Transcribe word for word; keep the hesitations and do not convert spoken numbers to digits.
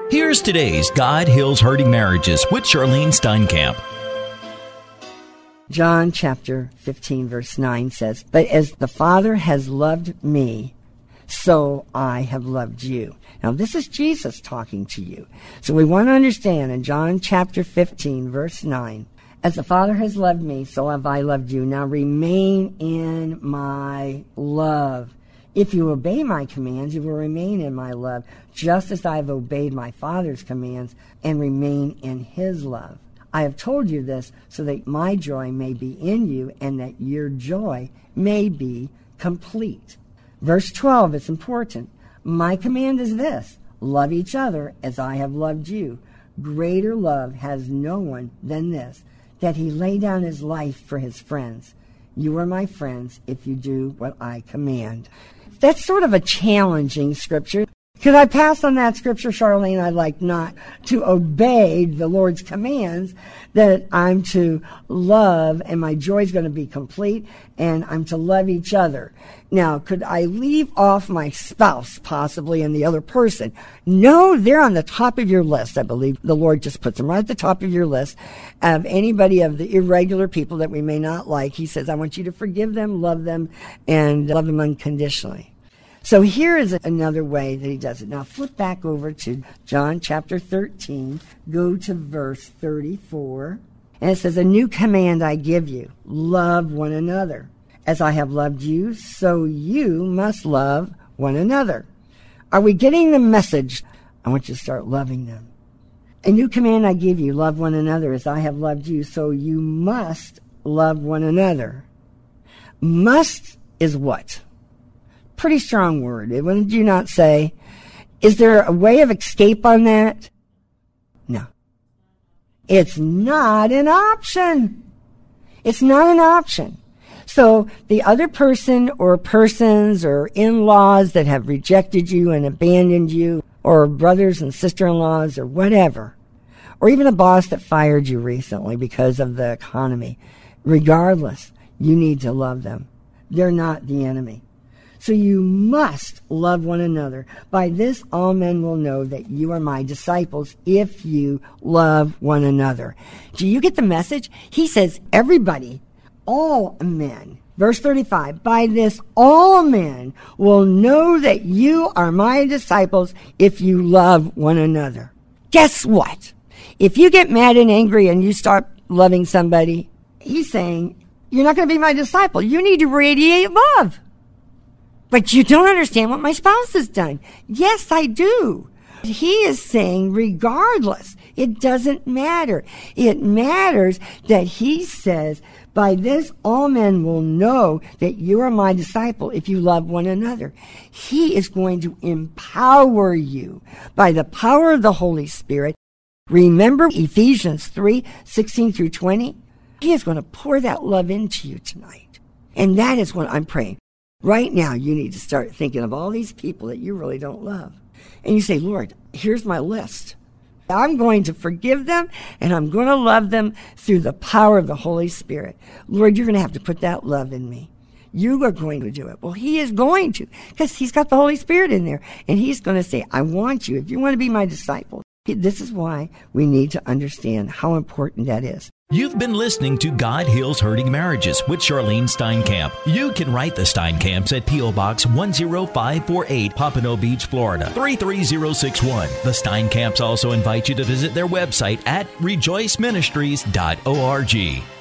Here's today's God Heals Hurting Marriages with Charlene Steinkamp. John chapter fifteen, verse nine says, "But as the Father has loved me, so I have loved you." Now, this is Jesus talking to you. So we want to understand in John chapter fifteen, verse nine, "As the Father has loved me, so have I loved you. Now remain in my love. If you obey my commands, you will remain in my love, just as I have obeyed my Father's commands and remain in his love. I have told you this so that my joy may be in you and that your joy may be complete." Verse twelve is important. "My command is this, love each other as I have loved you. Greater love has no one than this, that he lay down his life for his friends. You are my friends if you do what I command." That's sort of a challenging scripture. Could I pass on that scripture, Charlene? I'd like not to obey the Lord's commands, that I'm to love and my joy is going to be complete and I'm to love each other. Now, could I leave off my spouse possibly and the other person? No, they're on the top of your list. I believe the Lord just puts them right at the top of your list of anybody of the irregular people that we may not like. He says, I want you to forgive them, love them, and love them unconditionally. So here is another way that he does it. Now flip back over to John chapter thirteen, go to verse thirty-four, and it says, "A new command I give you, love one another. As I have loved you, so you must love one another." Are we getting the message? I want you to start loving them. "A new command I give you, love one another. As I have loved you, so you must love one another." Must is what? Pretty strong word. Wouldn't you not say? Is there a way of escape on that? No. It's not an option. It's not an option. So the other person or persons or in-laws that have rejected you and abandoned you, or brothers and sister-in-laws or whatever, or even a boss that fired you recently because of the economy, regardless, you need to love them. They're not the enemy. So you must love one another. By this all men will know that you are my disciples if you love one another. Do you get the message? He says everybody, all men. Verse thirty-five, "By this all men will know that you are my disciples if you love one another." Guess what? If you get mad and angry and you start loving somebody, he's saying, you're not going to be my disciple. You need to radiate love. But you don't understand what my spouse has done. Yes, I do. He is saying regardless, it doesn't matter. It matters that he says, by this all men will know that you are my disciple if you love one another. He is going to empower you by the power of the Holy Spirit. Remember Ephesians three, sixteen through twenty? He is going to pour that love into you tonight. And that is what I'm praying. Right now, you need to start thinking of all these people that you really don't love. And you say, Lord, here's my list. I'm going to forgive them, and I'm going to love them through the power of the Holy Spirit. Lord, you're going to have to put that love in me. You are going to do it. Well, he is going to, because he's got the Holy Spirit in there. And he's going to say, I want you. If you want to be my disciple, this is why we need to understand how important that is. You've been listening to God Heals Hurting Marriages with Charlene Steinkamp. You can write the Steinkamps at P O. Box one zero five four eight, Pompano Beach, Florida, three three zero six one. The Steinkamps also invite you to visit their website at rejoice ministries dot org.